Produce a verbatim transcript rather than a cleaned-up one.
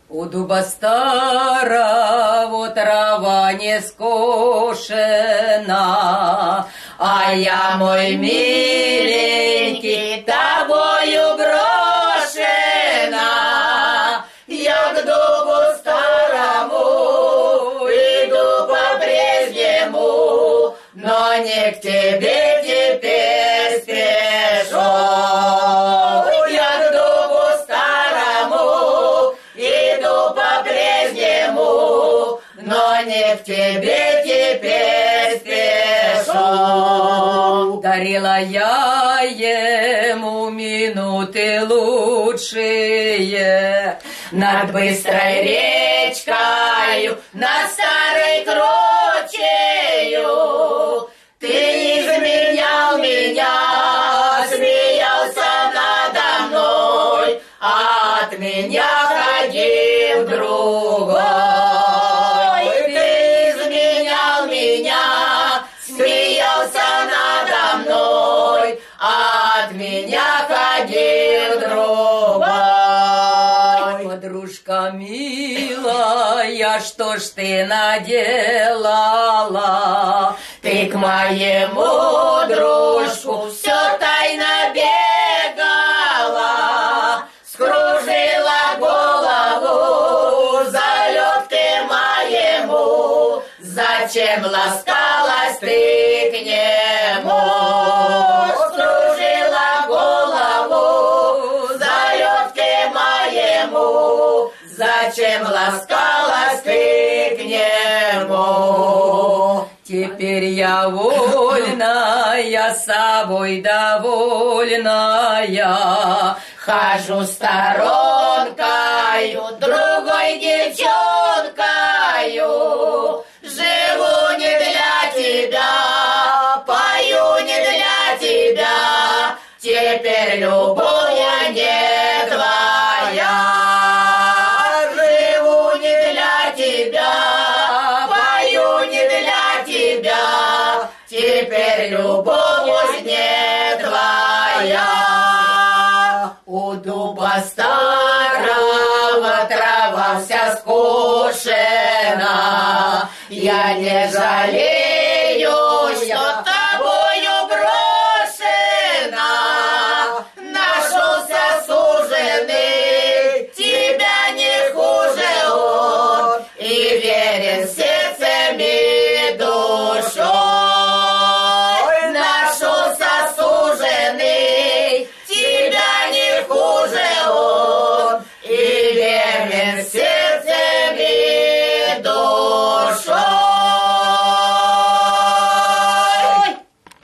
У дуба старого трава не скошена, а я, мой миленький, тобою брошена. Я к дубу старому иду по-прежнему, но не к тебе теперь спешу. Я к дубу старому иду по-прежнему, но не к тебе теперь спешу. Дарила я ему минуты лучшие над быстрой речкою, над старой кручею. Ты изменял меня, смеялся надо мной, а от меня ходил другой. Ты изменял меня, смеялся надо мной, а от меня ходил другой. Подружка милая, что ж ты наделала? Ты к моему дружку все тайно бегала, скружила голову залетке моему. Зачем ласкалась ты к нему? Скружила голову залетке моему. Зачем ласкалась ты к нему? Теперь я вольная, собой довольная, хожу сторонкою, другой девчонкою. Живу не для тебя, пою не для тебя, теперь любовь я не твоя. Живу не для тебя, пою не для тебя, теперь любовь не твоя. У дуба старого трава вся скошена, я не жалею.